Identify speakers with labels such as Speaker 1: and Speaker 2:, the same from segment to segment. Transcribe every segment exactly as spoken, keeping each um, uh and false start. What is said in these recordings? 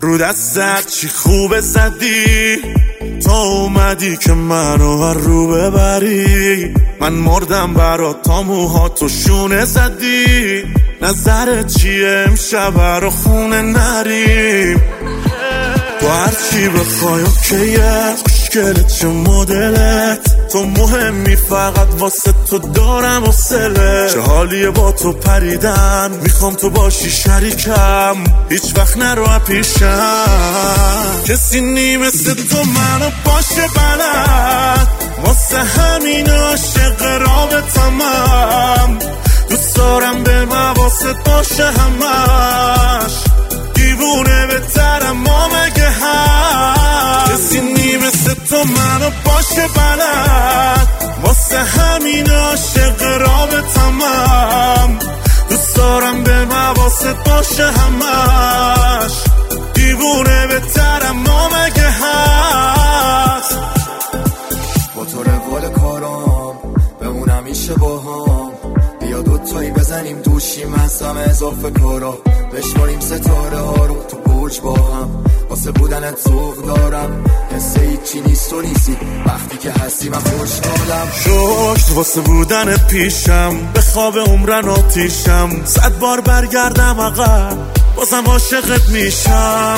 Speaker 1: رو دستت چی خوبه زدی تا اومدی که منو هر رو ببری. من مردم برات تا موهاتو شونه زدی. نظرت چیه امشب رو خونه نریم؟ تو هر چی بخوای اوکیه، خوشگلت چه مدلت، تو مهمی فقط واسه تو دارم حوصله. چه حالیه با تو پریدن، میخوام تو باشی شریکم، هیچ وقت نرو پیشم. کسی نی مثل تو منو باشه بلد، واسه همین عاشق رابطمم. دوست دارم به مواست باشه همش، دیوونه بهترم ما مگه هست. کسی نی مثل تو منو باشه بلد، واسه همین عاشق رابطمم. دوست دارم به مواست باشه همش، دیوونه بهترم ما مگه هست.
Speaker 2: با تو روال کارام بمونم میشه با هم، بیا دوتایی بزنیم دوشیم از همه اضافه کارا، بشماریم ستاره ها رو تو برج با هم. واسه بودنت ذوق دارم، حس هیچی نیست و نیستی، وقتی که هستی من خوشحالم.
Speaker 1: شکر واسه بودنت پیشم، به خواب عمرن آتیشم. صد بار برگردم عقب بازم عاشقت میشم.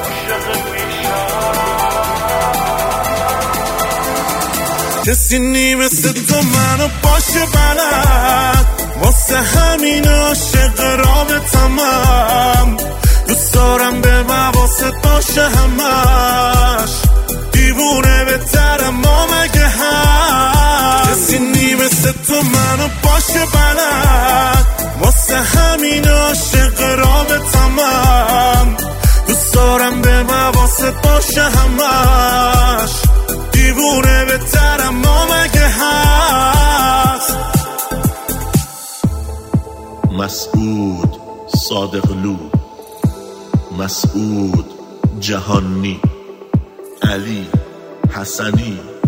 Speaker 1: کسی نی مثل تو منو باشه بلد، واسه همین عاشق رابطمم. دوست دارم به مواست باشه همش، دیوونه بهترم ما مگه هست. کسی نی مثل تو منو باشه بلد، واسه همین عاشق رابطمم. دوست دارم به مواست باشه همش، دیوونه بهترم ما مگه هست.
Speaker 3: مسعود صادقلو، مسعود جهانی، علی حسنی.